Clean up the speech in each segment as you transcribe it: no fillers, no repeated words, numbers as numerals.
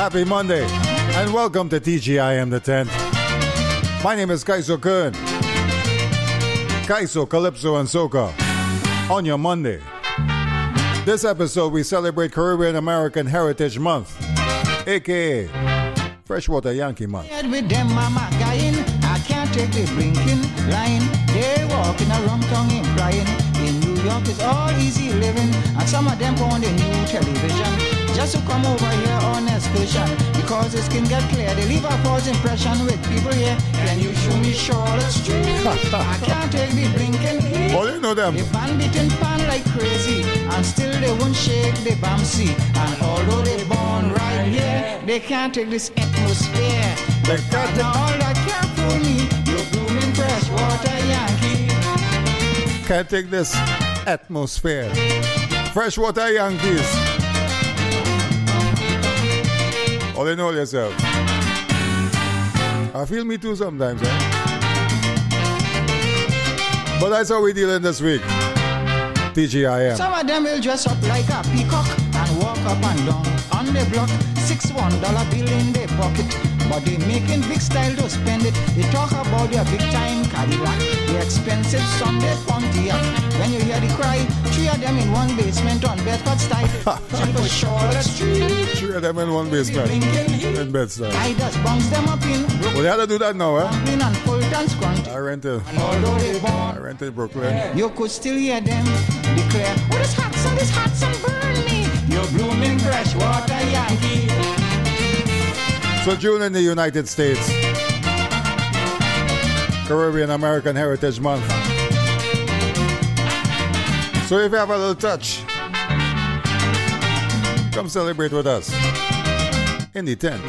Happy Monday, and welcome to TGIM the 10th. My name is Kaiso Kern. Kaiso, Calypso, and Soca on your Monday. This episode, we celebrate Caribbean American Heritage Month, a.k.a. Freshwater Yankee Month. With them mama guying, I can't take the blinking line. They walking around tongue implying. In New York it's all easy living, and some of them on the new television just to come over here on excursion because the skin get clear. They leave a false impression with people here. Can you show me Charlotte Street? I can't take the blinking heat. Oh, you know them. They ban beating pan like crazy, and still they won't shake the Bamsi. And although they born right here, they can't take this atmosphere. They can't take all that can't fool me. You're blooming freshwater Yankee. Can't take this atmosphere. Freshwater Yankees. All in all yourself. I feel me too sometimes, eh? But that's how we dealing this week. TGIM. Some of them will dress up like a peacock and walk up and down on the block. $6 bill in their pocket, but they making big style to spend it. They talk about their big time Cadillac, the expensive Sunday Pontiac. When you hear the cry, 3 of them in one basement on Bedford style. For Charlotte Street. 3 of them in one basement in Bedford. I just bounce them up in Brooklyn. Well, they had to do that now, eh? Brooklyn and Fulton Scrunch. I rented Brooklyn. You could still hear them declare, oh, this hot sun burn me. You're blooming freshwater Yankee. So June in the United States, Caribbean American Heritage Month. So if you have a little touch, come celebrate with us in the 10th.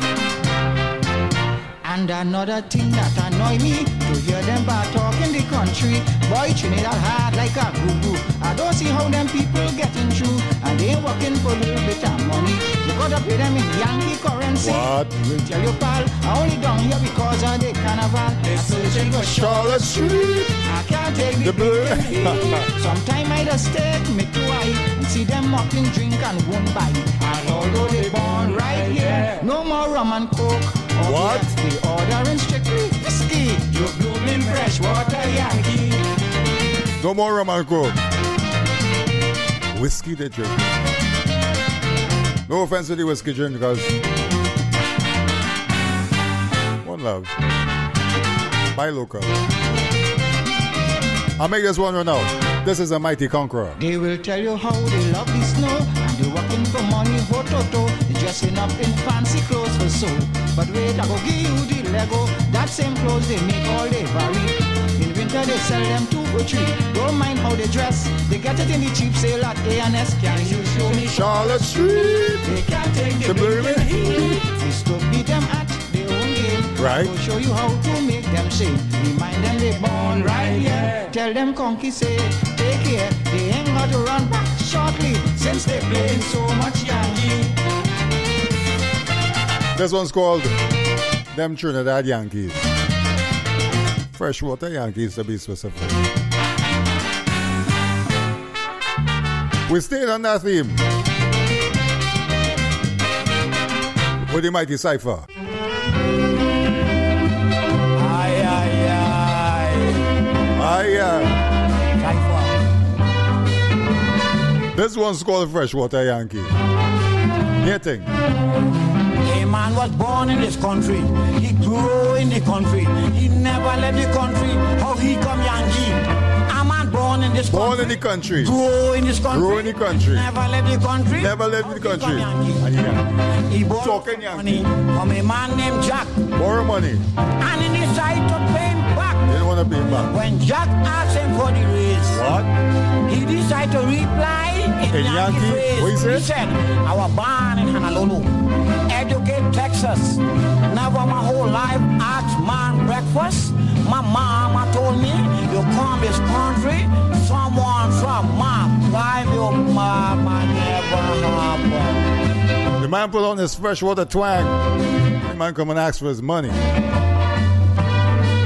And another thing that annoy me, to hear them bad talk in the country. Boy, Trinidad hard like a goo-goo. I don't see how them people getting through, and they ain't working for a little bit of money. You gotta pay them in Yankee currency. What? Will tell you, pal, I only down here because of the carnival. They searching for Charlotte Street. I can't take the blue. Sometime I just take me to eye and see them mocking drink and won't buy. And although they born right here, no more rum and coke. What? The ordering strictly whiskey. You're blooming freshwater Yankee. No more rum and coke. Whiskey they drink. No offense to the whiskey drink because one love. Buy local. I'll make this one run out. This is a Mighty Conqueror. They will tell you how they love the snow, and they working for money, ho-to-to. They dressing up in fancy clothes for show. But wait, I go give you the Lego. That same clothes they make all they vary. In winter they sell them 2 for 3. Don't mind how they dress. They get it in the cheap sale at A&S. Can you show me Charlotte Street? They can't take the blooming heat. We still beat them at their own game. Right. We'll show you how to make them shake. Remind them they born right here. Tell them conky say, take care. They ain't got to run back shortly since they playing so much Yankee. This one's called Them Trinidad Yankees. Freshwater Yankees to be specific. We stayed on that theme with the Mighty Cypher. Aye, aye, aye. Aye, Cypher. This one's called Freshwater Yankee. Getting. A man was born in this country. He grew in the country. He never left the country. How he come Yankee? A man born in this country. Born in the country. Grew in this country. Grew in the country. Never left the country. Never left the country. And he borrowed Talking money Yankee. from a man named Jack. Borrow money. And he decided to pay him back. They don't want to pay him back. When Jack asked him for the raise, What? he decided to reply in Yankee? phrase. What he said? He said, I was born in Honolulu, Educate, Texas. Never my whole life asked man breakfast. My mama told me, you come this country, someone from my life, your mama never happened. The man put on his freshwater twang. The man come and ask for his money.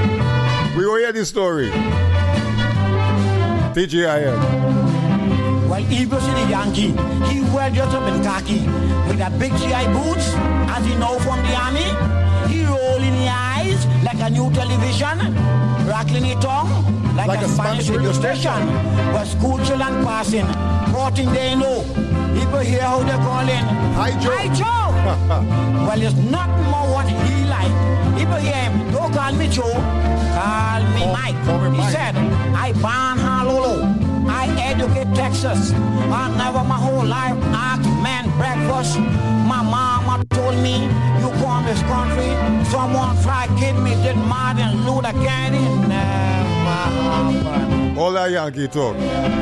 We will hear this story. TGIM. Well, he was in the Yankee. He well dressed up in khaki with a big GI boots, as you know from the army. He rolling the eyes like a new television, rattling the tongue like a Spanish radio station. But school children passing, thing they know. People hear how they're calling. Hi, Joe. Hi, Joe. Well, it's not more what he like. People hear him. Don't call me Joe. Call me Mike. He said, I ban Honolulu. I educate Texas. I never my whole life asked man breakfast. My mama told me, you come this country, someone try kid me, did Martin Luther King. Never happened. All that Yankee talk.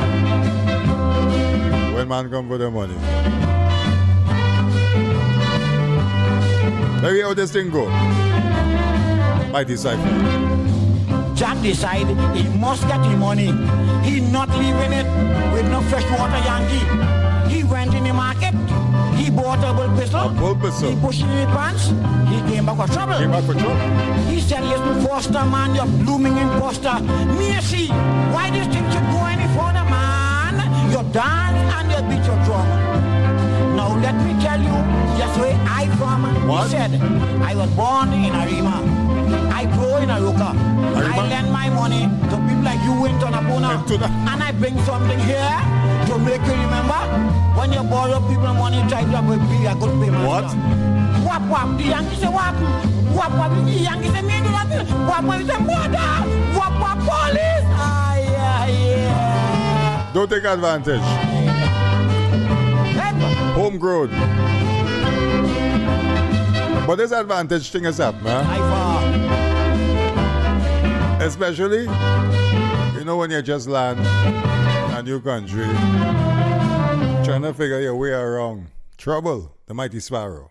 When man come for the money. Let me hear how this thing go. Mighty Cypher. Jack decided he must get the money. He not leaving it with no freshwater Yankee. He went in the market. He bought a bull pistol. A bull pistol. He pushed it in his pants. He came back for trouble. He said, listen, Foster, man, you're blooming imposter. Me see, why this thing should go any further, man? You dance and you beat your drum. Now let me tell you just where I from. What? He said, I was born in Arima. I grow in Aruka. I lend my money to people like you in Tonapuna. And I bring something here to make you remember when you borrow people money, try to be a good payment. What? Wap wap, the Yankee say wap. Wap wap, the Yankee say me do nothing. Wap wap, say murder. Wap wap, police. Ah, yeah. Don't take advantage. Homegrown. But this advantage thing is up, man. Especially, you know, when you just land a new country, trying to figure your way around. Trouble, the mighty sparrow.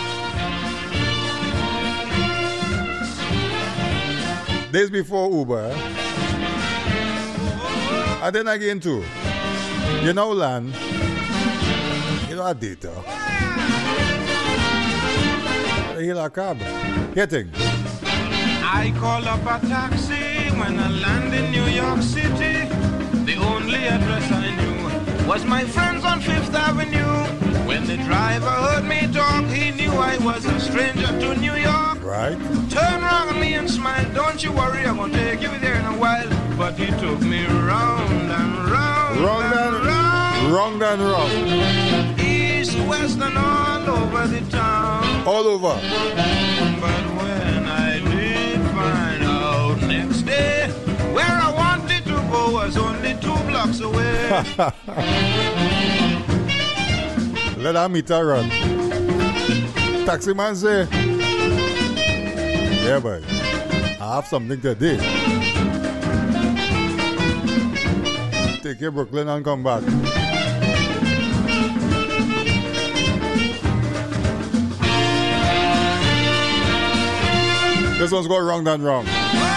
Days before Uber, and then again too, you know, land, you know, a data. He'll a cab. Getting. I call up a taxi when I land in New York City. The only address I knew was my friends on Fifth Avenue. When the driver heard me talk, he knew I was a stranger to New York. Right. Turned around at me and smiled. Don't you worry, I'm gonna take you there in a while. But he took me round and round. Wrong and wrong. East, west, and all over the town. All over. But when I did find out next day, where I wanted to go was only 2 blocks away. Let our meter run. Taxi man say, yeah, boy, I have something to do. Take you Brooklyn and come back. This one's got wrong done wrong.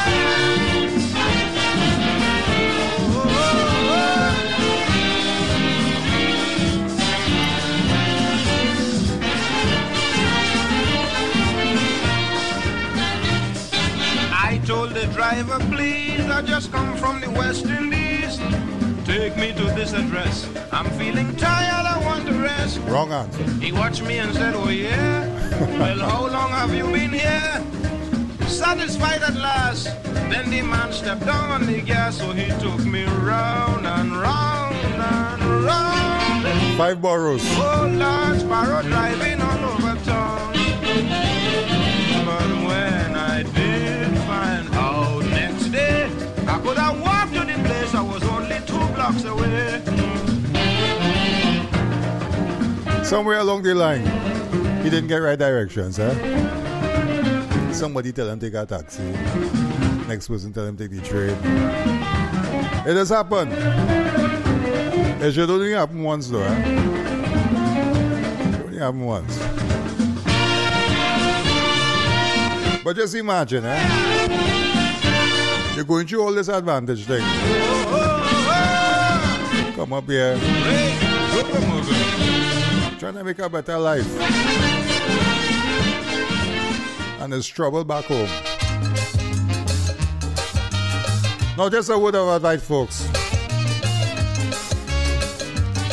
I told the driver, please, I just come from the West Indies. Take me to this address. I'm feeling tired, I want to rest. Wrong answer. He watched me and said, oh yeah? Well, how long have you been here? Satisfied at last. Then the man stepped down on the gas, so he took me round and round and round. 5 boroughs. Oh, Lord, Sparrow driving all over town. But when I did find out next day, I could have walked to the place, I was only 2 blocks away. Somewhere along the line, he didn't get right directions, huh? Somebody tell him take a taxi. Next person tell him take the train. It has happened. It should only happen once though, huh? It only happen once. But just imagine, eh? You're going through all this advantage thing. Come up here. Trying to make a better life. And there's trouble back home. Now just a word of advice, folks.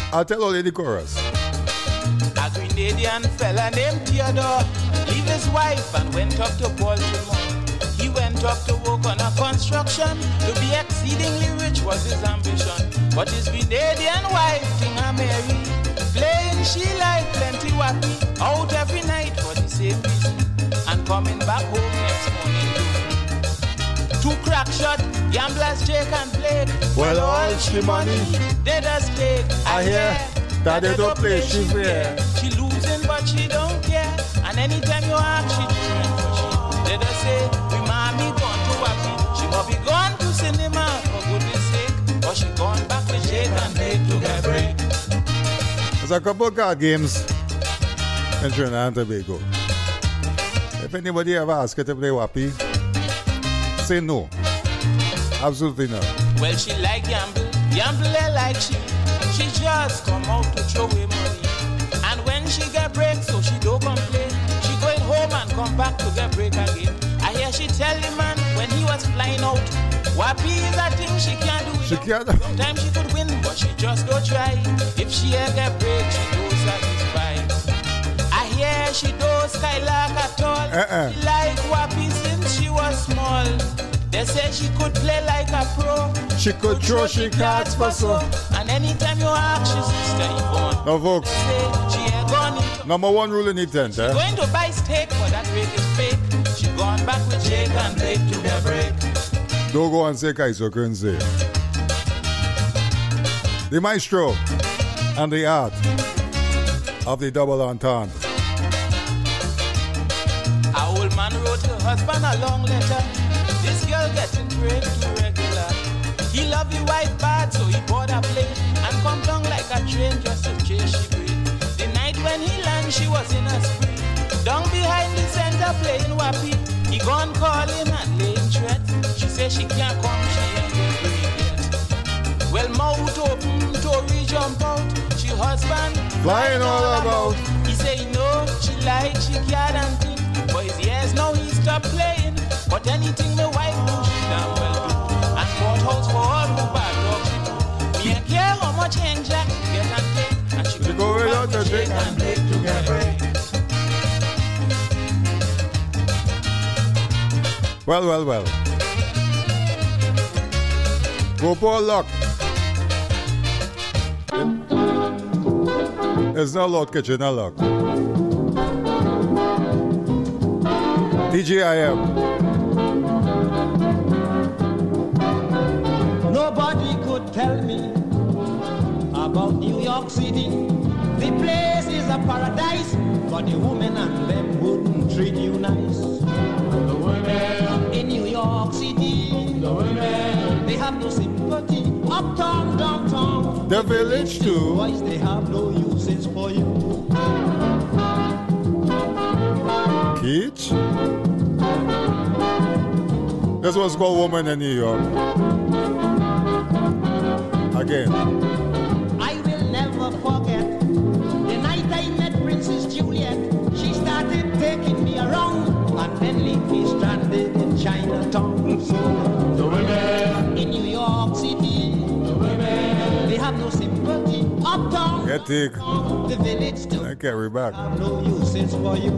I'll tell all the chorus. A Grenadian fella named Theodore leave his wife and went up to Baltimore. He went up to work on a construction. To be exceedingly rich was his ambition. But his Grenadian wife, King Mary, playing she like plenty wappy, out every night for the same reason, and coming back home next morning too. Two crack shot, gamblers Jake and Blake. Well, all she money they just take. I hear that they don't play, she's fair. She losing but she don't care. And anytime you ask, she doing for she. They just say, we mommy gone to wappy. She must be gone to cinema for goodness sake. Or she gone back with Jake and Blake to get break. There's a couple of card games in Trinidad and Tobago. If anybody ever asks you to play wappy, say no. Absolutely no. Well, she like gamble like she just come out to throw away money. And when she get break, so she don't complain. She going home and come back to get break again. I hear she tell the man when he was flying out, wappy is a thing she can't do. She can't. Sometimes she could win, but she just don't try. If she ever get break, she don't satisfied. I hear she don't skylark at all. She like wappy since she was small. They say she could play like a pro. She could throw she cards for so. And anytime you ask, she's Sister Yvonne. Now, folks, say she ain't gone. number one rule in the tent, She going to buy steak, but that rate is fake. She gone back with Jake and Blake to get break. Don't go and say Kaiso Kunze. The maestro and the art of the double entendre. A old man wrote her husband a long letter. This girl getting break too regular. He love the wife bad, so he bought a plane and come down like a train just to chase she break. The night when he landed, she was in a spree. Down behind the center playing wappy. He gone calling and laying threat. She say she can't come, she ain't get break yet. Well, mouth open, Tori jump out. She husband Flying all about. He say no, she like, she can't and think. But his ears now he stop playing. But anything my wife do, she damn well do. And bought house for all who bad dog she do. Me ain't care how much hand Jack get and take. And she She go without a drink and break to get break. Well. Go for luck. It's not Lord Kitchen, not luck. TGIM. Nobody could tell me about New York City. The place is a paradise, but the women and them wouldn't treat you nice. The women in New York City, the women, they have no sympathy. Uptown, downtown, The village too. boys, they have no uses for you. Keach. This was called Woman in New York. Again. I will never forget the night I met Princess Juliet. She started taking me around and then left me stranded in Chinatown. So the women in New York City, the women, they have no sympathy. Uptown, Get thick. the village too. I carry back. Have no uses for you.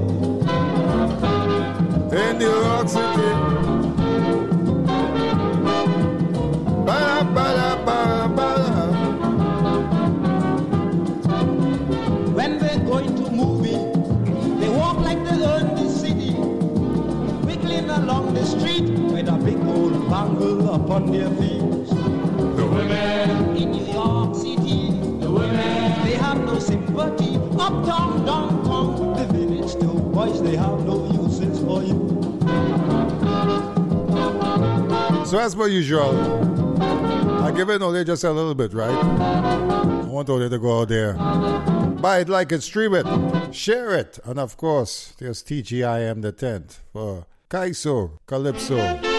In New York City. Ba-da-ba-da-ba-ba-da. When they go into movie, they walk like they own the city, wiggling along the street with a big old bangle upon their feet. The women. In New York City, the women, they have no sympathy. Uptown, downtown, the village too. Boys, they have no uses for you. So as per usual, I give it only just a little bit, right? I want Ole to go out there. Buy it, like it, stream it, share it. And of course, there's TGIM the 10th for Kaiso, Calypso.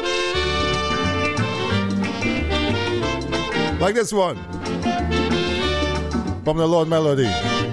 Like this one. From the Lord Melody.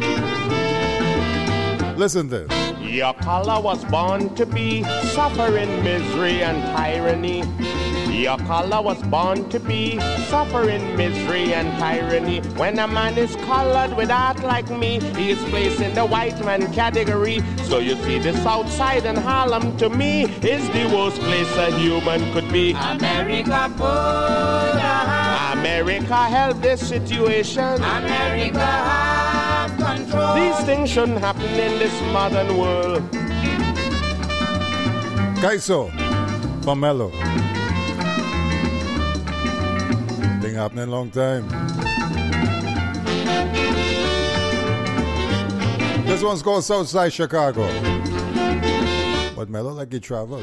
Listen to this. Your color was born to be suffering, misery, and tyranny. Your color was born to be suffering, misery, and tyranny. When a man is colored with art like me, he is placed in the white man category. So you see, the South Side and Harlem to me is the worst place a human could be. America put a hand. America help this situation. America have control. These things shouldn't happen in this modern world. Kaiso, Pomelo. Thing happening long time. This one's called Southside Chicago. But Mellow like he traveled.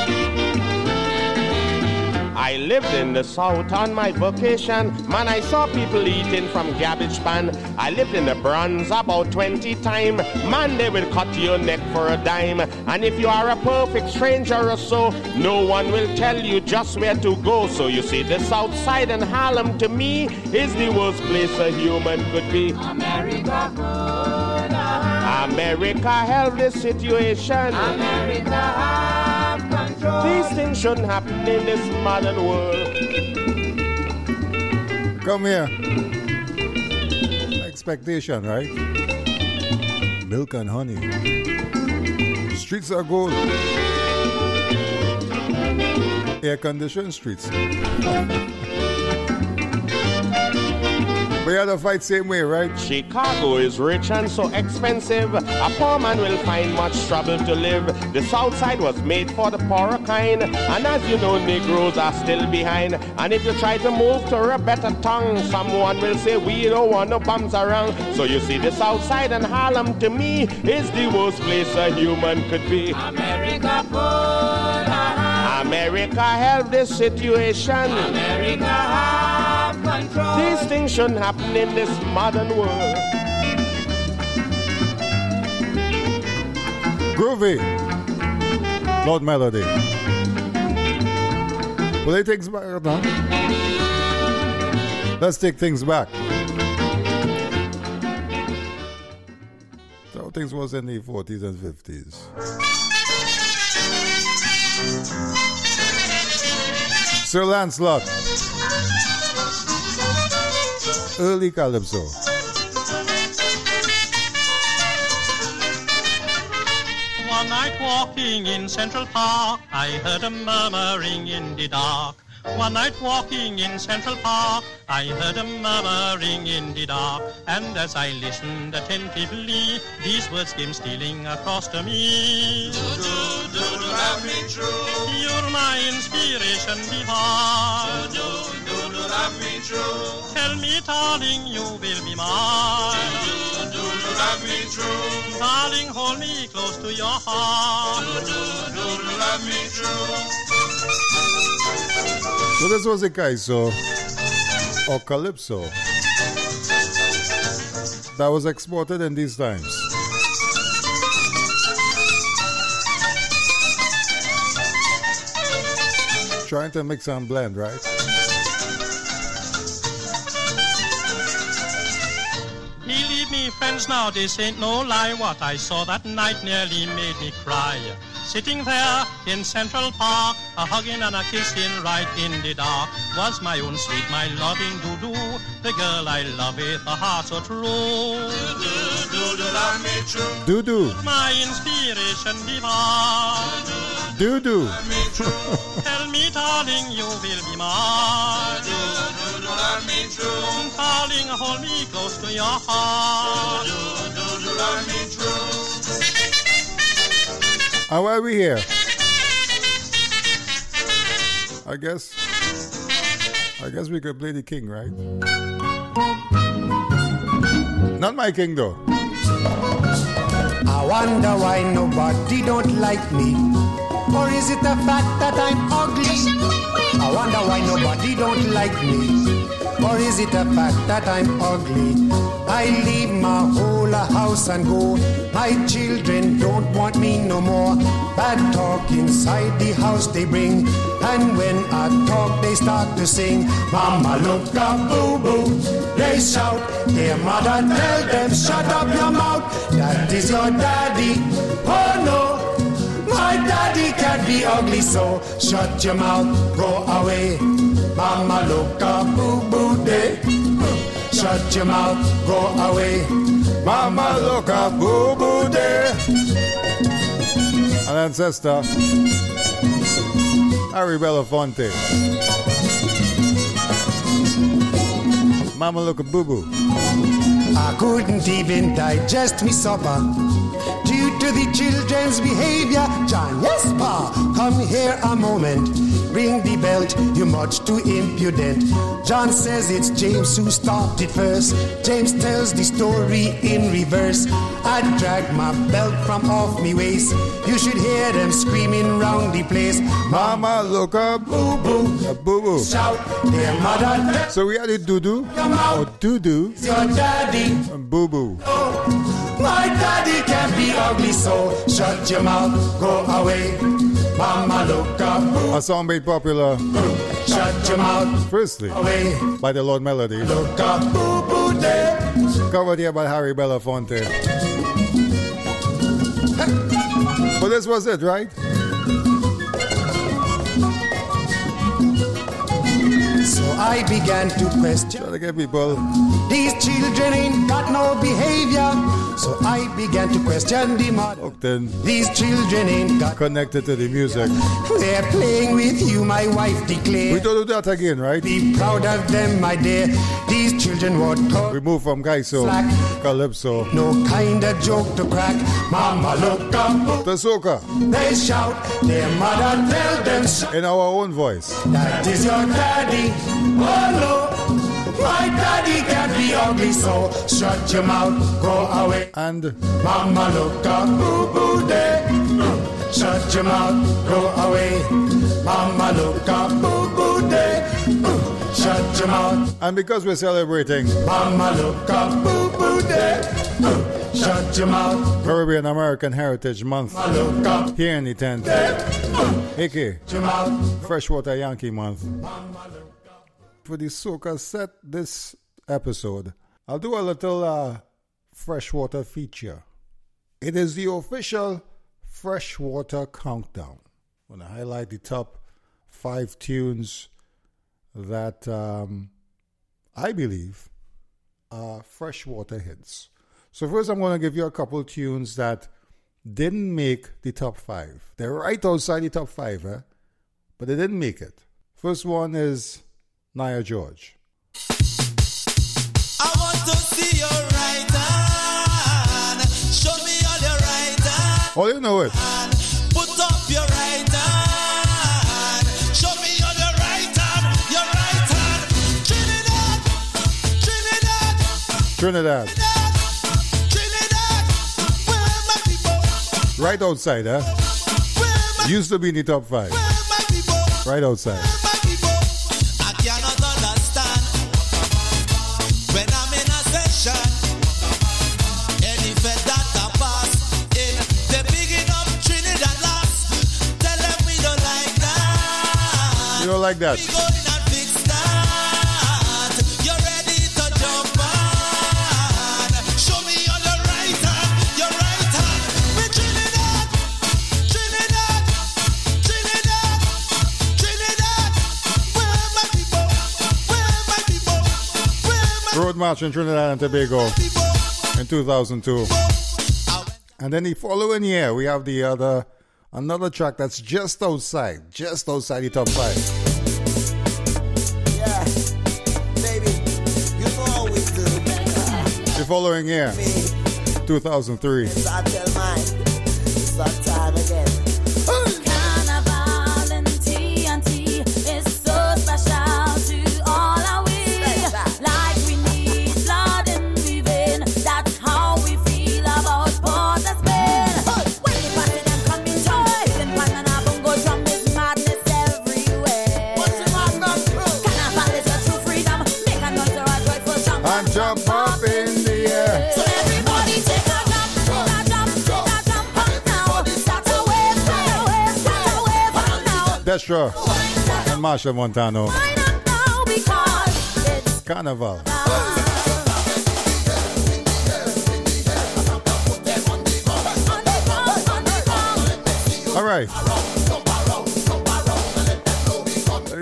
I lived in the South on my vacation. Man, I saw people eating from garbage pan. I lived in the Bronx about 20 times. Man, they will cut your neck for a dime. And if you are a perfect stranger or so, no one will tell you just where to go. So you see, the South Side and Harlem to me is the worst place a human could be. America put a hand. America help this situation. America have control. These things shouldn't happen in this modern world. Come here. Expectation, right? Milk and honey. Streets are gold. Air-conditioned streets. We had to fight same way, right? Chicago is rich and so expensive. A poor man will find much trouble to live. The South Side was made for the poorer kind. And as you know, Negroes are still behind. And if you try to move to a better tongue, someone will say, we don't want no bums around. So you see, the South Side and Harlem to me is the worst place a human could be. America put a hand. America help this situation. America have control. These things shouldn't happen in this modern world. Groovy. Lord Melody. Will they take things back now? Let's take things back. So things was in the 40s and 50s. Sir Lancelot. Early Calypso. One night walking in Central Park, I heard a murmuring in the dark. One night walking in Central Park, I heard a murmuring in the dark. And as I listened attentively, these words came stealing across to me. Do love me true. You're my inspiration divine. Do love me true. Tell me, darling, you will be mine. Do love me true. Darling, hold me close to your heart. Do love me true. So this was a Kaiso or Calypso that was exported in these times. Trying to mix and blend, right? Believe me, friends, now this ain't no lie. What I saw that night nearly made me cry. Sitting there in Central Park, a hugging and a kissing right in the dark, was my own sweet, my loving Dudu, the girl I love with a heart so true. Do love me true. Dudu. My inspiration divine. Dudu. Tell me, darling, you will be mine. Do love me true. Darling, hold me close to your heart. Do love me true. And why are we here? I guess we could play the king, right? Not my king, though. I wonder why nobody don't like me. Or is it the fact that I'm ugly? I wonder why nobody don't like me. Or is it the fact that I'm ugly? I leave my whole house and go. My children don't want me no more. Bad talk inside the house they bring. And when I talk they start to sing. Mama look up, boo boo. They shout. Their mother tell them shut up your mouth. That is your daddy. Oh no, my daddy can't be be ugly, so shut your mouth, go away. Mama look a boo-boo day. Shut your mouth, go away. Mama look a boo-boo day. An ancestor, Harry Belafonte. Mama look a boo-boo. I couldn't even digest me supper due to the children's behavior. John, yes, Pa, come here a moment. Ring the belt, you're much too impudent. John says it's James who stopped it first. James tells the story in reverse. I dragged my belt from off me waist. You should hear them screaming round the place. Mama look a boo-boo. A boo-boo. Shout, their mother. So we had it doo-doo or doo-doo. It's your daddy. And boo-boo. Oh, my daddy can be ugly, so shut your mouth, go away. Mama look up. A song made popular. Shut your mouth. Firstly, away. By the Lord Melody. Look up, boo-boo day. Covered here by Harry Belafonte. But this was it, right? So I began to question. Trying to get people. These children ain't got no behavior. So I began to question the mother. Look then. These children ain't got connected to the music. They're playing with you, my wife declared. We don't do that again, right? Be proud of them, my dear. These children were taught. We move from Kaiso, Calypso. No kind of joke to crack. Mama look up. The soca. They shout. Their mother tell them. In our own voice. That is your daddy. Oh no. My daddy can be ugly, so shut your mouth, go away. And Mama look up, boo-boo day. Shut your mouth, go away. Mama look up, boo-boo day. Shut your mouth. And because we're celebrating Mama look up, boo-boo day. Shut your mouth. Caribbean American Heritage Month here in the tent. A.K. Freshwater Yankee Month. For the soca set this episode, I'll do a little freshwater feature. It is the official freshwater countdown. I'm going to highlight the top 5 tunes that I believe are freshwater hits. So first I'm going to give you a couple tunes that didn't make the top 5. They're right outside the top 5, but they didn't make it. First one is Nia George. I want to see your right hand. Show me all your right hand. Oh, you know it. Put up your right hand. Show me all your right hand. Your right hand. Trinidad. Trinidad. Trinidad. Trinidad. Where are my people? Right outside, Used to be in the top 5. Where are my people? Right outside. You don't like that? You're ready to jump on. Show me on your right hand, your right hand. We're Trinidad, Trinidad, Trinidad, Trinidad. Where are my people? Where are my people? Where are my Road March in Trinidad and Tobago in 2002. And then the following year, we have another track that's just outside the top 5. Yeah, baby, you know how we do. The following year, 2003. I tell mine, it's that time again. Carnival and TNT is so special to all our we. Like we need blood in the vein. That's how we feel about Port of Spain. When the party them come in joy, then Panana Bongo drum is madness everywhere. What's the madness? Carnival is your true freedom. Make a noise or a joyful jump And jump up in the air. So everybody take a jump, take a jump, take a jump up now. Start a wave, start a wave, start a wave up now. Destra and Marsha Montano. Wind up now because it's Carnival. All right.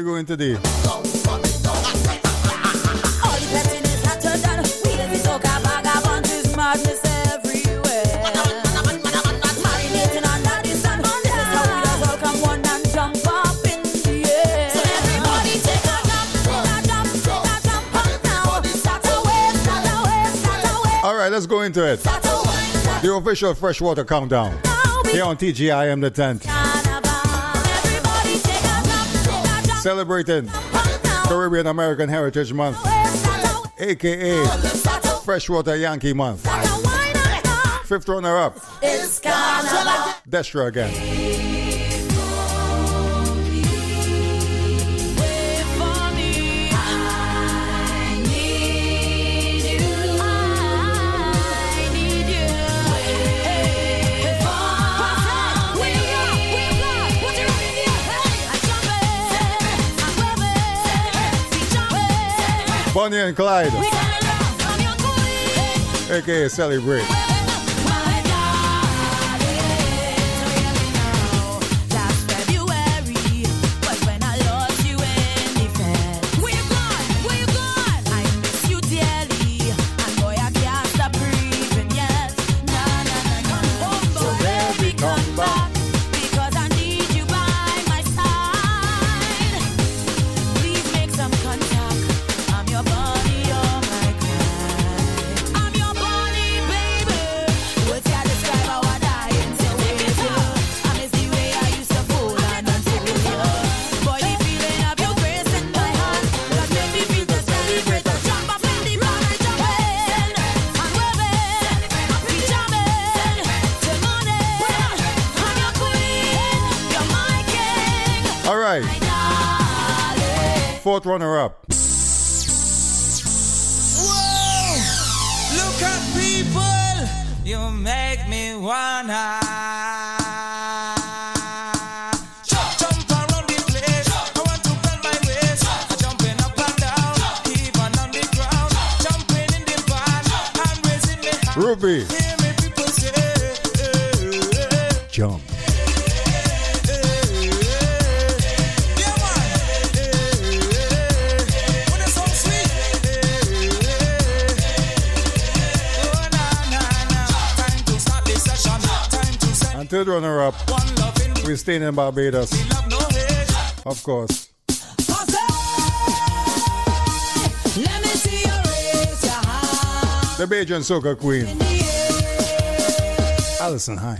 we go into the All the petting is hotter than we the soca vagabond is madness everywhere. Marinating under the sun, this is how we does all come one and jump up in the air. So everybody take a jump up now. Start away. All right, let's go into it. The official Freshwater Countdown. Here on TGIM the 10th. Celebrating Caribbean American Heritage Month, aka Freshwater Yankee Month. Fifth runner-up, Destra again. Bonnie and Clyde, aka Celebrate. Fourth runner-up. Whoa! Look at people, you make me wanna jump around the place. I want to bend my waist. I'm jumping up and down, even on the ground, jumping in the van and raising my hand. Ruby, Hear me people say, jump. And third runner-up, we're staying in Barbados. Of course. The Bajan Soca Queen, Alison High.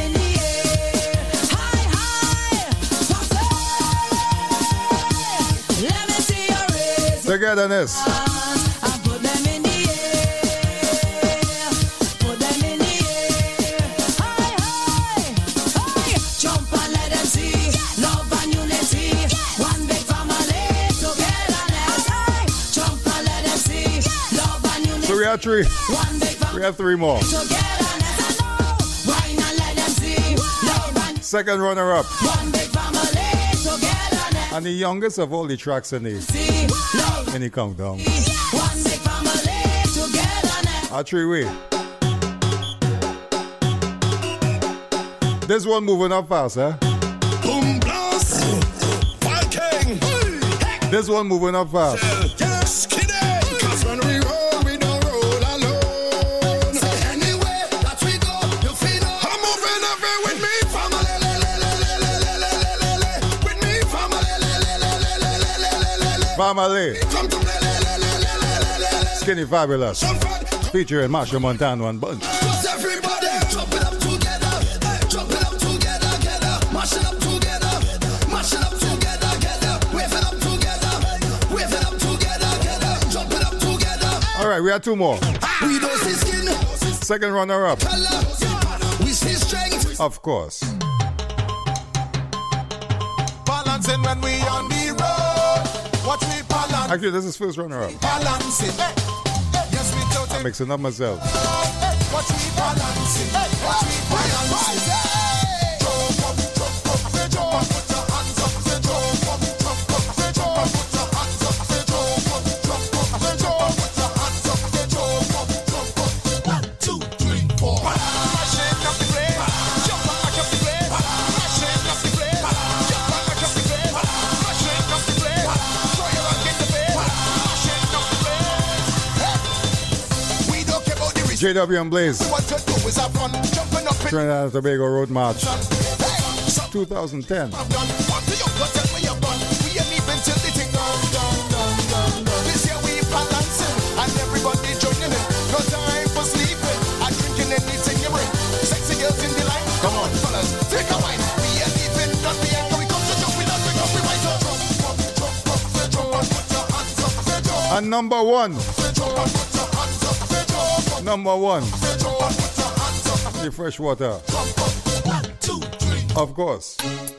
Togetherness. So we have three more. Second runner-up, and the youngest of all the tracks in the countdown. Our three-way. This one moving up fast, eh? Boom blast, Viking. This one moving up fast. Yes, kidding. 'Cause when we roll, we don't roll alone. So anyway that we go, you feel I'm moving every with me, family. With me, family. Family. Skinny Fabulous. Featuring Marsha Montano and Bunch. Everybody, jump it up together. Jump it up together, together. Mash it up together. Mash it up together, together. Wave it up together. Wave it up together, together. Jump it up together. All right, we have two more. We don't see skin. Second runner-up, Color. We see strength. of course. Balancing when we on the road. Watch me balance. Actually, this is first runner-up. Balancing. Yes, we don't I'm mixing up myself. watch me balancing. Watch me balancing. Jump up, jump up, say jump up, put your hands up, say jump up, jump up, say jump up, put your hands up, say jump up, jump up, say jump up, put your hands up, say jump up, jump up. 1, 2, 3, 4. Mashing up the place, jump up, mash up the place, mashing up the place, jump up, mash up the place, mashing up the place, JW and Blaze. What to do is have fun, jumping up in Trinidad and Tobago Road March, hey, so 2010. I've done. What do you got? Tell me you're done. We ain't even till the thing done. This year we balancing and everybody joining in. No time for sleeping. I'm drinking anything you bring. Sexy girls in the line. Come on, fellas, take a wine. We ain't even done. We ain't going to jump. We don't pick up. We might jump, jump, and put your hands up. And number one. Number one. The Freshwater. 1, 2, 3. Of course.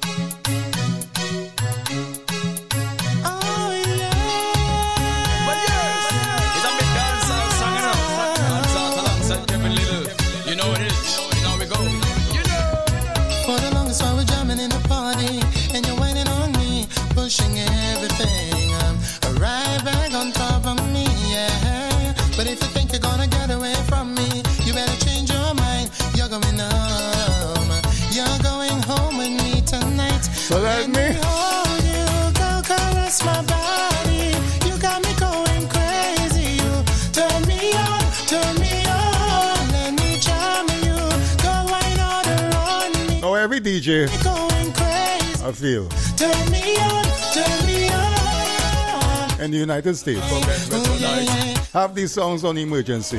For the longest while we're jamming in the party, and you're whining on me, pushing everything. Right back on top of me, yeah. But if you think you're gonna get away from me, you better change your mind. You're going home. You're going home with me tonight. So let me hold you, go caress my body. You got me going crazy. You turn me on, turn me on. Let me charm you, go wine all around me. Oh, every DJ Going crazy. I feel Turn me on, turn me on. in the United States Oh, yeah, yeah. have these songs on emergency.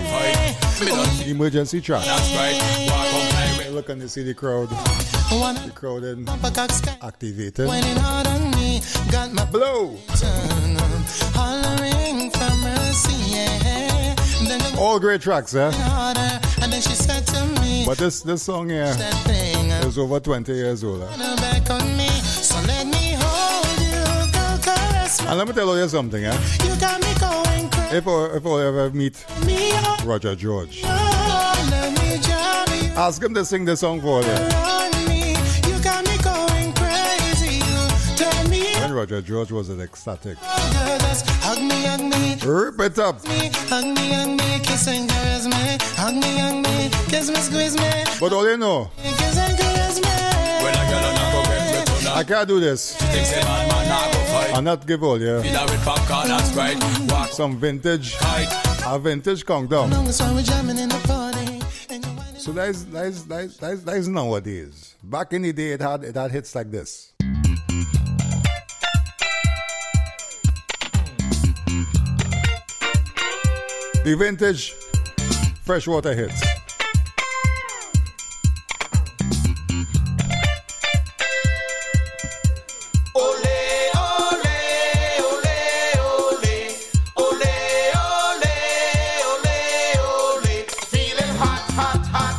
Emergency track. That's right. Look and you see the crowd. The crowd in activated. Whining hard on me, got my Blow. turn on, hollering for mercy, yeah. Then the All great tracks, eh? harder, and then she said to me, But this song here that thing, is over 20 years old. Eh? turn her back on me, so let me hold you, go caress And let me tell you something, eh? you got me going crazy, If I ever meet me on, Roger George, let me jam you ask him to sing the song for you. on me, you got me going crazy, you turn me When Roger George was an ecstatic. on, just hug me, Rip it up. hug me, kiss and caress me, hug me, kiss me, squeeze me, But all you know, kiss and caress me. When a girl on a go get me tonight. I can't do this Think say man nah go fight. and not give all you Fill her with popcorn, that's right. Walk some vintage, tight. a vintage countdown. Longest while we're jamming in the party, and you're whining. So that's nowadays. Back in the day, it had hits like this. The vintage Freshwater hits. Feeling hot, hot, hot.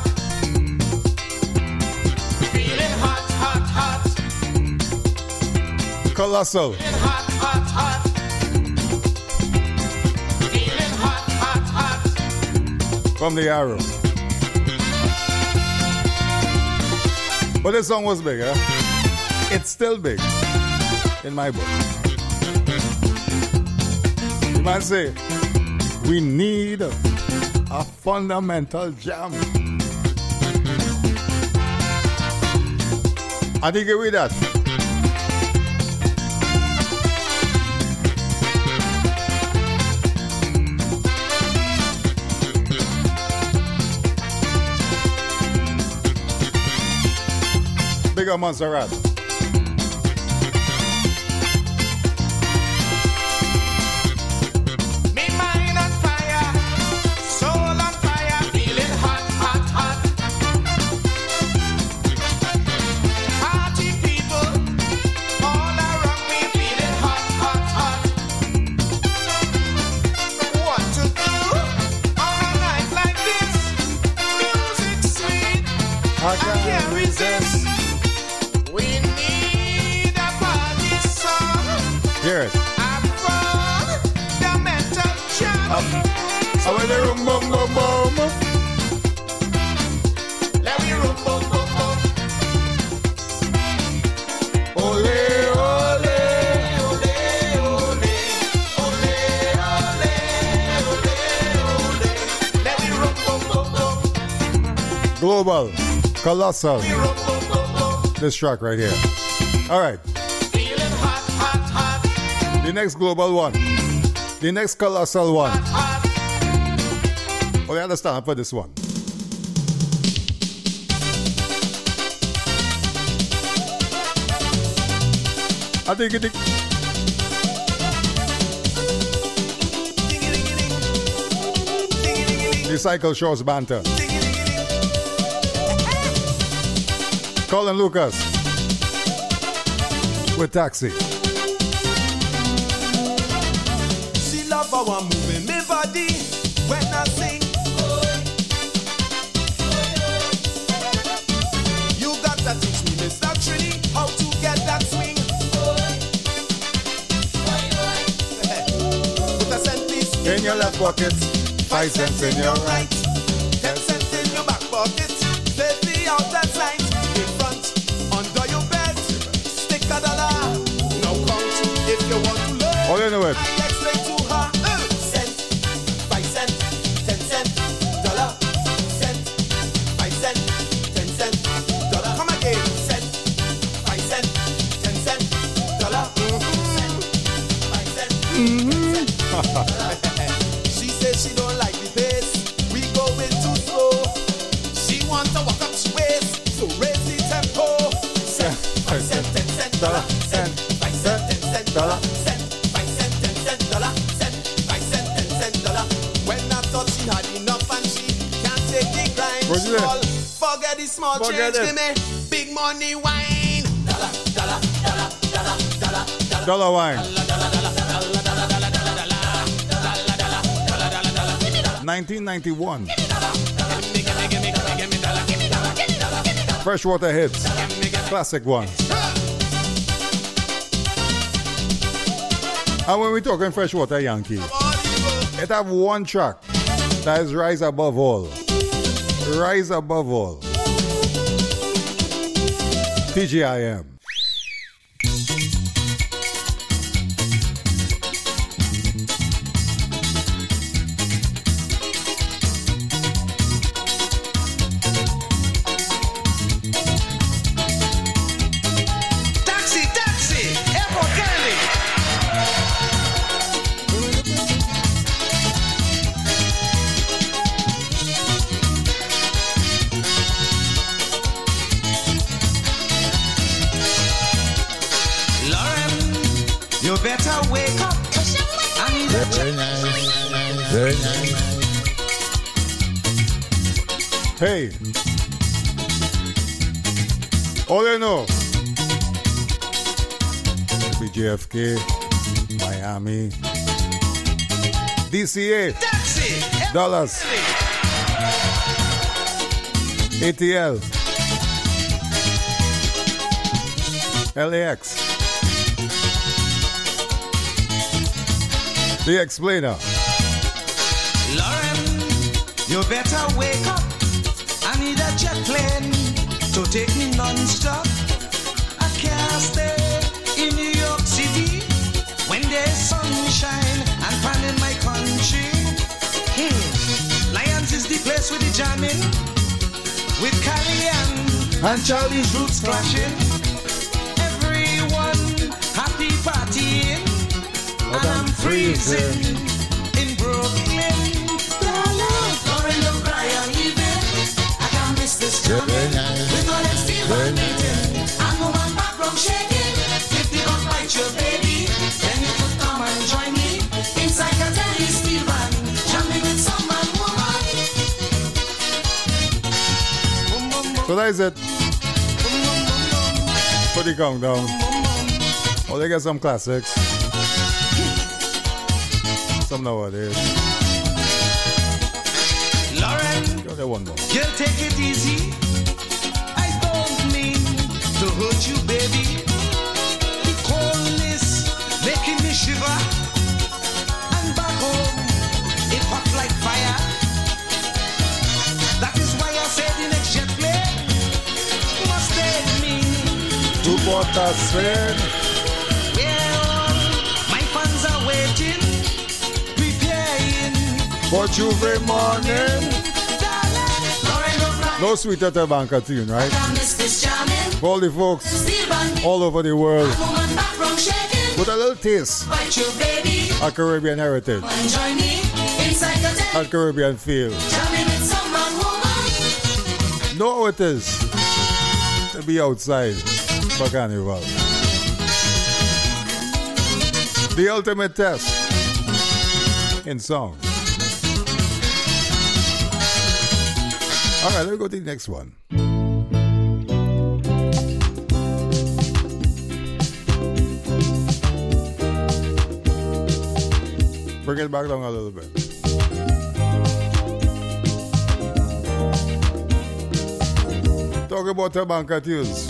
Feeling hot, hot, hot. Colossal. Hot, hot, hot. Feeling hot, hot, hot. From the Arrow. But this song was big, eh? It's still big in my book. You might say, we need a fundamental jam. I think you with that. Big up Montserrat. Me mind on fire, soul on fire, feeling hot, hot, hot. Party people all around me, feeling hot, hot, hot. What to do on a night like this? Music sweet, I can't resist. We need a party song. Hear it. I went there, boom, boom, boom, boom. Let me room, boom, boom, boom. Ole, ole. Ole, ole, ole, ole, ole, ole. Let me room, boom, boom, boom. Global, colossal. Room, boom, boom, boom. This track right here. All right. Feeling hot, hot, hot, The next global one. The next colossal one. hot. Oh, you understand for this one. I think it. The Cycle Shores banter. Colin Lucas with Taxi. She love how I'm moving my body when I sing. You got to teach me, Mr. Trini, how to get that swing. Put a cent piece in your left pocket, 5 cents in your right, 10 cents in your back pocket. Take the outside side, in front, under your bed. Stick a dollar, now count if you want to learn. Oh, you know it. I explain to her, cent, 5 cent, 10 cent, dollar, cent, 5 cent, 10 cent, dollar. Come again, cent, 5 cent, 10 cent, dollar, cent, 5 cent, 10 cent, dollar. She says she don't like the pace, we going too slow. She wants to walk up she waist, so raise the tempo. Cent, 5 cent, 10 cent, dollar, cent, 5 cent, 10 cent, dollar, cent, 5 cent, 10 cent, dollar, cent, 5 cent, 10 cent, dollar. When I thought she had enough and she can't take the grind, she all forget the small Forget change, it. give me big money wine. Dollar, dollar, dollar, dollar, dollar, dollar. Dollar wine. 1991. Freshwater hits. Classic ones. And when we talking Freshwater Yankee, it have one track that is Rise Above All. Rise Above All. TGIM. Taxi, taxi, Airport Kennedy. Lauren, you better wake up. I need a Very nice. Very nice. Hey. All you know. BJFK, Miami, DCA, taxi, Dallas, ATL, LAX, The Explainer. Lauren, you better wake up. I need a jet plane to take me non-stop. I can't stay in New York City when there's sunshine and fun in my country. Lions is the place with the jamming, with Carrie and Charlie's roots clashing. Everyone happy partying, and I'm freezing in Brooklyn. Lauren, don't cry or leave it. I can't miss this jamming. With all them steel band meeting, and woman background shaking. If they don't fight your baby, then you could come and join me inside Catelli steel band, jamming with some man woman. So that is it for the countdown. Oh, they got some classics. Some nowadays. Lauren, Go there one more. girl, take it easy. I don't mean to hurt you, baby. The coldness making me shiver, and back home it hot like fire. That is why I said the next jet plane must take me to Port Spain. Well, my fans are waiting, preparing for Juve morning. No sweeter Tabanka tune, right? For all the folks all over the world with a little taste of Caribbean heritage. at Caribbean Field. Know how it is to be outside for Carnival. The ultimate test in song. All right, let me go to the next one. Bring it back down a little bit. Talk about Tabanka tunes.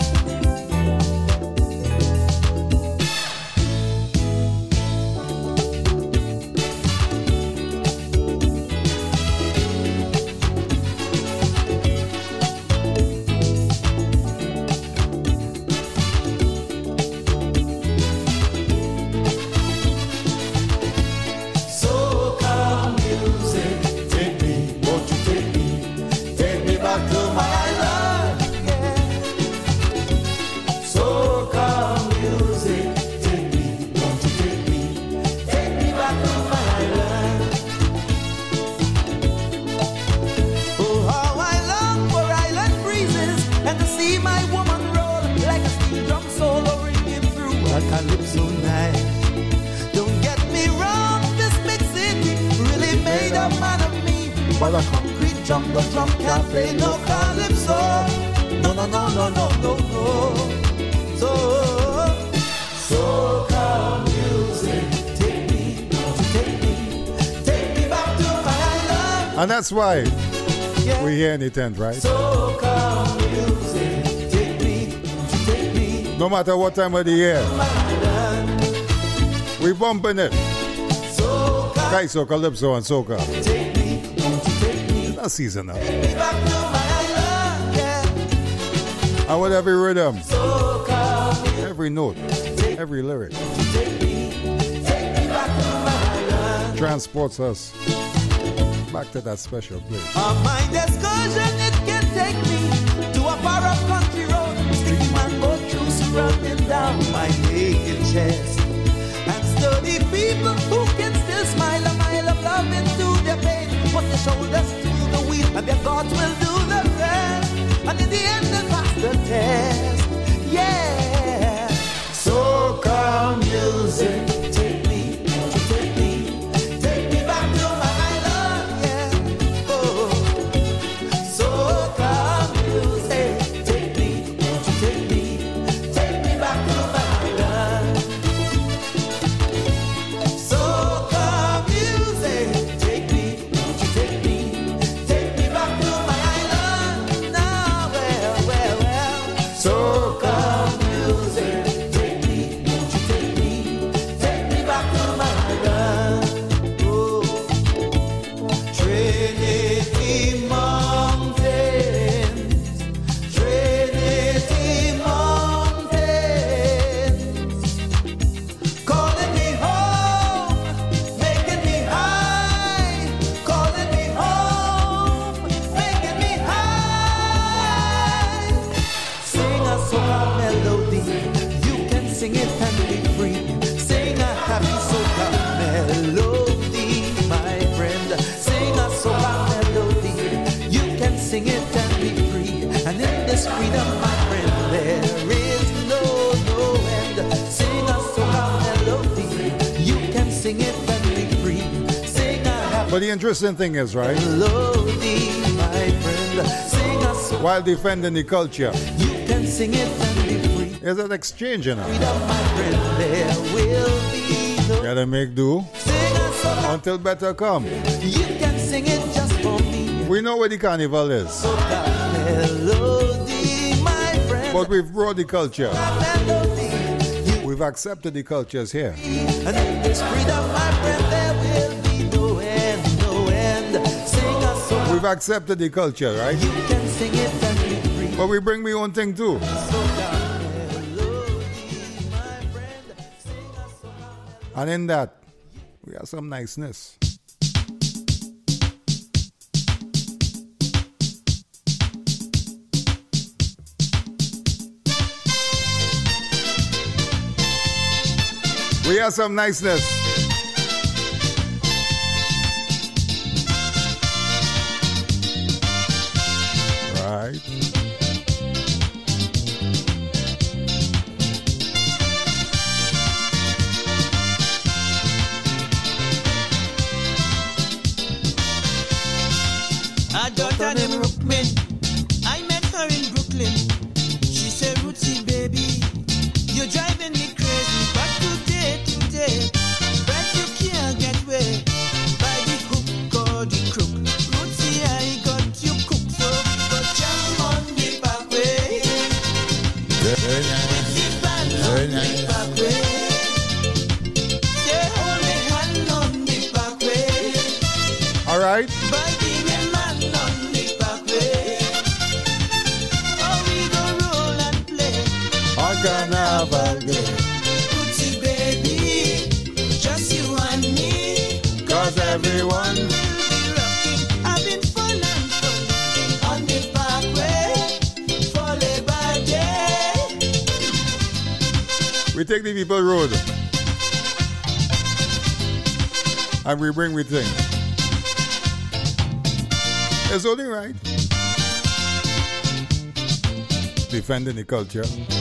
And that's why we're here in the tent, right? No matter what time of the year, we bumping it. Kaiso, Calypso, and Soca. It's not seasonal. And with every rhythm, every note, every lyric transports us back to that special place. On my excursion, it can take me to a far off country road. Stream and boat through surrounding down my naked chest. And study people who can still smile a mile of love into their pain. Put their shoulders to the wheel and their gods will do the rest. And in the end, they'll pass the test. Yeah. Soca music. Freedom, my friend, there is no end. Sing a soca melody, you can sing it and be free. Sing a happy But the interesting thing is, right? melody, my friend. Sing a soca While defending the culture, you can sing it and be free. there's an exchange in it. Freedom, my friend, there will be no. Gotta make do Sing a soca, until better come. you can sing it just for me. We know where the carnival is, Soca melody, my friend. but we've brought the culture. Melody, We've accepted the cultures here. and in this freedom, my friend, there will be no end, no end. Sing a song, We've accepted the culture, right? you can sing it and be free. But we bring me own thing too. And in that, we have some niceness. We have some niceness. All right. Carnival day. Tootsie baby, just you and me. 'Cause everyone will be rocking, having fun and fun on the parkway for Labor Day. We take the people road and we bring with things. It's only right. Defending the culture.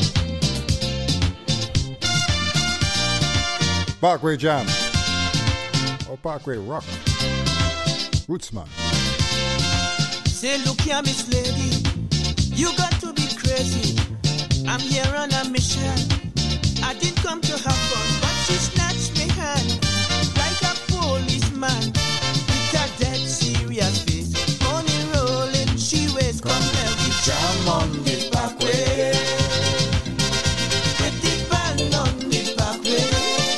Parkway Jam or Parkway Rock. Rootsman. Say, look here, Miss Lady, you got to be crazy. I'm here on a mission. I didn't come to have fun, but she snatched me hand like a policeman with a dead serious face. Money rolling, she waits. Come here, we jam on the parkway. With the band on the parkway.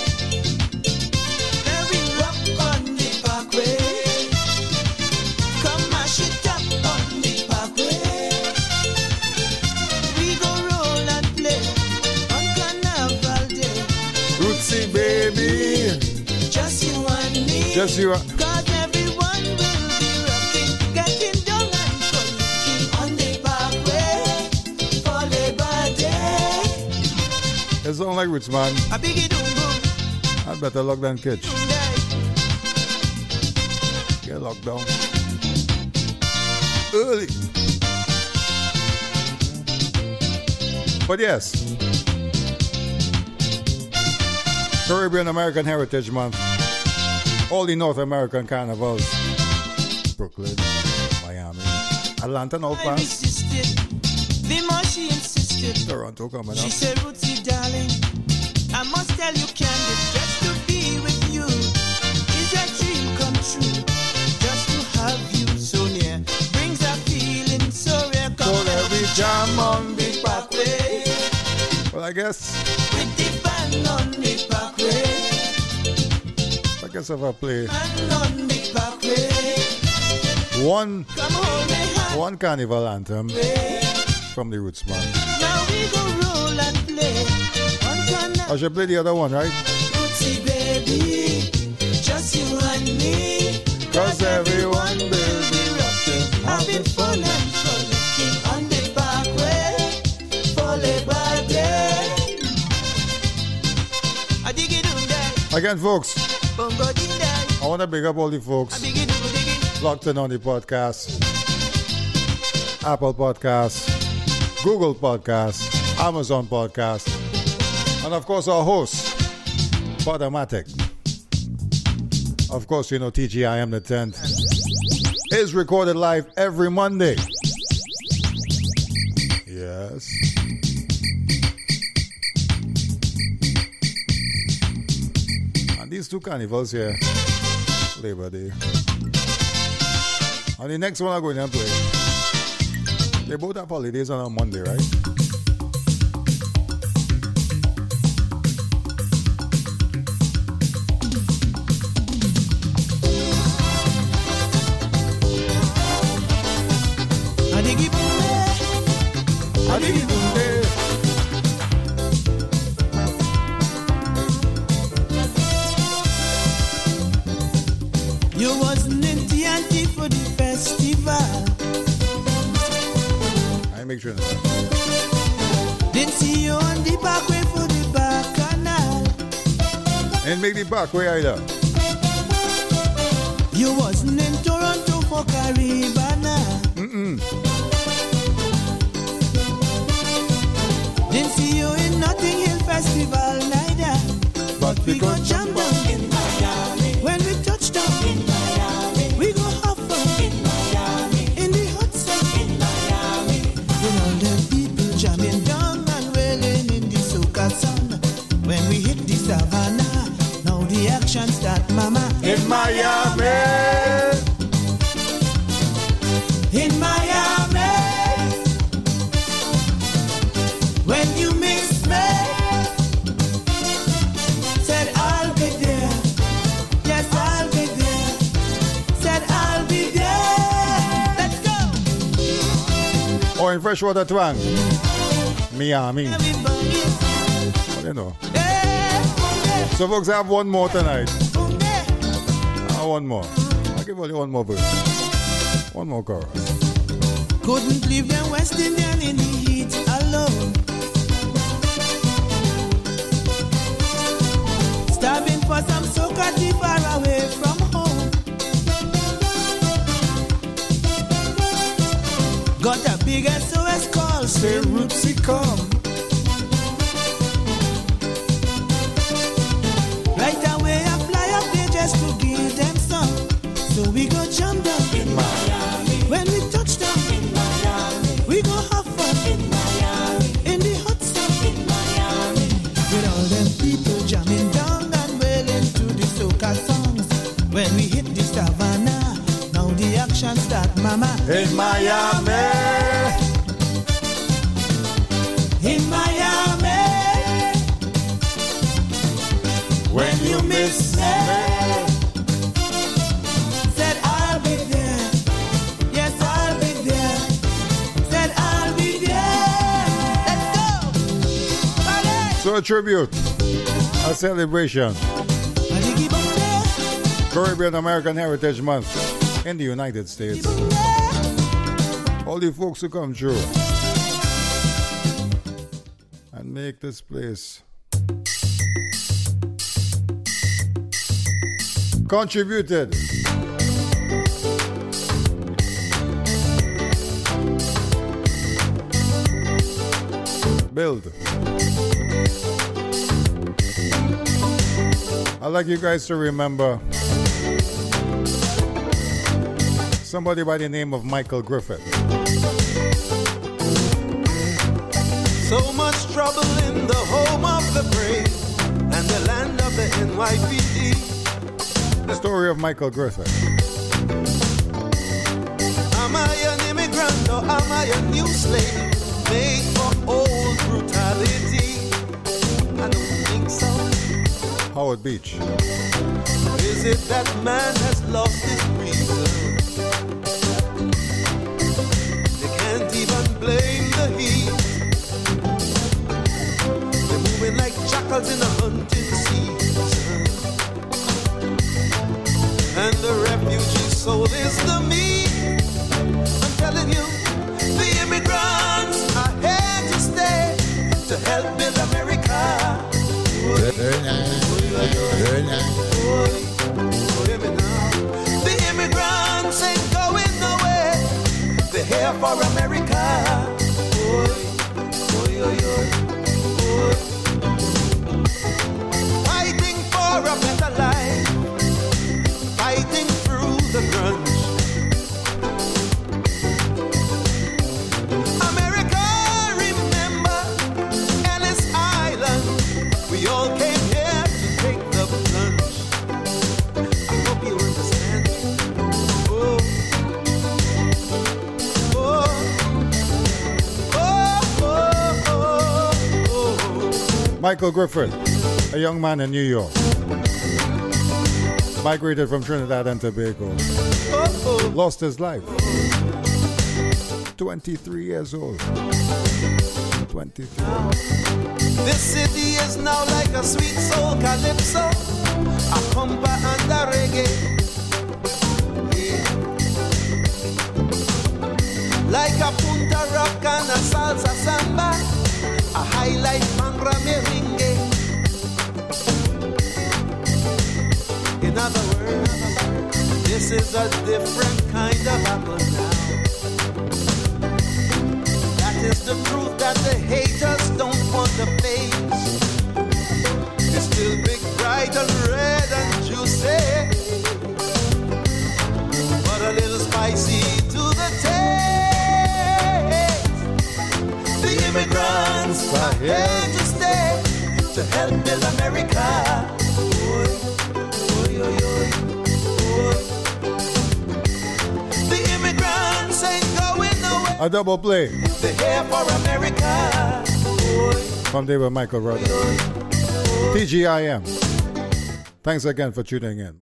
Baby, just you and me. Just you. 'Cause everyone will be rocking, getting down and funky on the parkway for Labor Day. It sounds like Rootsman. A biggie doom boom. I'd better lock down kitchen. Get locked down early. But yes, Caribbean American Heritage Month. All the North American carnivals. Brooklyn, Miami, Atlanta, no I resisted. The more she insisted. Toronto coming up. She said, Rootsy, darling, I must tell you candid, just to be with you is a dream come true. Just to have you so near brings a feeling so rare. So every jam on the parkway. Well, I guess. With the band on the parkway. I guess if I play Band on the parkway. one carnival anthem from the Rootsman. Now we go roll and play. I should play the other one, right? Rootsy baby, just you and me. 'Cause everyone will be rocking, having fun and frolicking on the parkway for Labor Day. I dig it on that. Again, folks, Bongo ding that. I want to big up all the folks I dig it. locked in on the podcast. Apple Podcasts, Google Podcasts, Amazon Podcasts, and of course our host, Podomatic. Of course, you know TGIM the 10th is recorded live every Monday. Yes. And these two carnivals here, Labor Day. And the next one I'm going to play, they both have holidays on a Monday, right? You wasn't in TNT for the festival. I make sure. Didn't see you on the parkway for the bacchanal. And make the parkway either. You wasn't in Toronto for Caribana. Didn't see you in Notting Hill Festival neither. But we go jam down in Miami. When we touch down in Miami, we go have fun in Miami. In the hot sun in Miami. With all the people jamming down and wailing in the soca sun. When we hit the savannah, now the action start, mama. In Miami. In Miami. When you miss me, said I'll be there. Yes, I'll be there. Said I'll be there. Let's go. Oh, in Freshwater Twang. Miami. What do you know? So folks, I have one more tonight. One more. I'll give you one more verse. One more chorus. Couldn't leave them West Indian in the heat alone. Starving for some soca tea far away from home. Got a big SOS call, say Rootsy come. Right away I fly up there just to give them some. So we go jump down in Miami. When we touch down in Miami, we go have fun in Miami. In the hot sun in Miami. With all them people jamming down and wailing to the soca songs. When we hit the savannah, now the action start, mama. In Miami. In Miami. When you miss me, said I'll be there. Yes, I'll be there. Said I'll be there. Let's go. So a tribute, a celebration. Caribbean American Heritage Month in the United States. All the folks who come through and make this place contributed. Build. I'd like you guys to remember somebody by the name of Michael Griffith. So much trouble in the home of the brave and the land of the NYPD. The story of Michael Griffith. Am I an immigrant or am I a new slave made for old brutality? I don't think so. Howard Beach. Is it that man has lost his reason? They can't even blame the heat. They're moving like jackals in a hunting season. And the refugee soul is the meat. I'm telling you, the immigrants are here to stay, to help build America. The immigrants ain't going nowhere. They're here for America. Fighting for a better life. Fighting through the grunge. America, remember Ellis Island. We all came here to take the plunge. I hope you understand. Oh, oh, oh, oh, oh. Michael Griffith, a young man in New York. Migrated from Trinidad and Tobago. Lost his life. 23 years old. 23. This city is now like a sweet soul calypso, a compa and a reggae. Yeah. Like a punta rock and a salsa samba, a highlight mangra merengue. In other words, this is a different kind of apple now. That is the truth that the haters don't want to face. It's still big, bright and red and juicy, but a little spicy to the taste. The immigrants are here to stay, to help build America. The immigrants ain't going nowhere. A double play. They're here for America. From there with Michael Rhoda. TGIM. Thanks again for tuning in.